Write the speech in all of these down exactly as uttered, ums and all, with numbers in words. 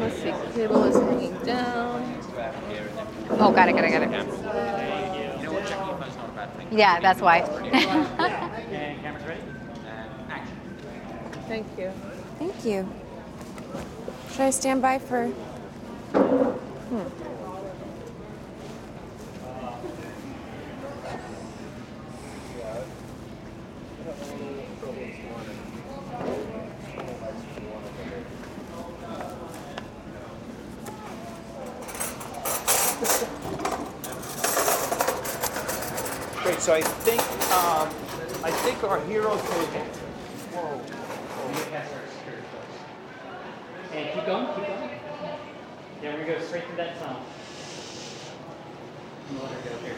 let's see. Cable is hanging down. Oh, got it, got it, got it. You know what? Checking your phone's not a bad thing. Yeah, that's why. And camera's ready? And action. Thank you. Thank you. Should I stand by for... Hmm. Great, so I think um, I think our hero could. Whoa. And keep going, keep going. Yeah, we're gonna go straight through that tunnel. And let her go here.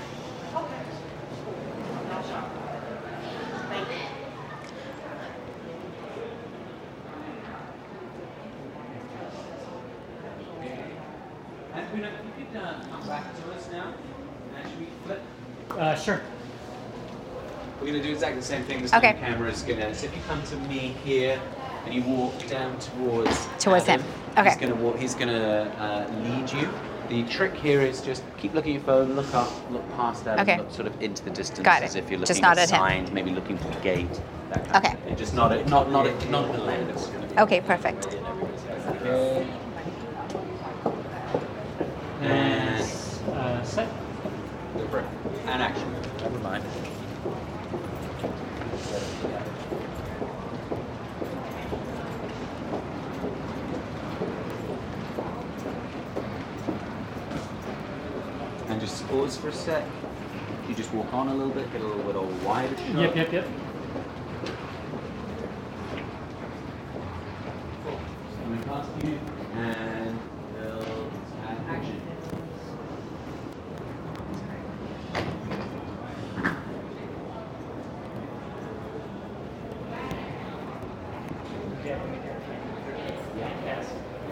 And Una, if you could uh, come back to us now and actually flip. Uh, sure. We're going to do exactly the same thing. This Okay. time the camera's going to. So if you come to me here and you walk down towards Towards Adam, him. Okay. He's going to walk. He's going to uh, lead you. The trick here is just keep looking at your phone, look up, look past Adam, Okay. look sort of into the distance Got it. as if you're Just looking not at at him. signs, maybe looking for the gate. That kind Okay. Of thing. Just not at not not at not at the land. It's going to be. Okay, perfect. Okay. And Uh, set. go for it. And action. Never mind. And just pause for a sec. You just walk on a little bit, get a little bit of a wider shot. Yep, yep, yep. Coming past you, and build and action. Yes.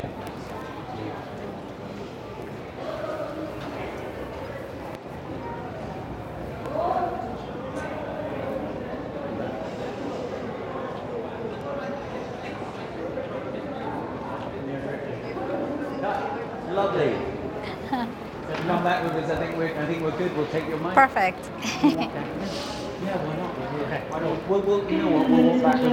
Lovely. Come back with us. I think we're. I think we're good. We'll take your mic. Perfect. Yeah, why not? We're here. Why not? We'll, we'll, you know what? We'll walk back.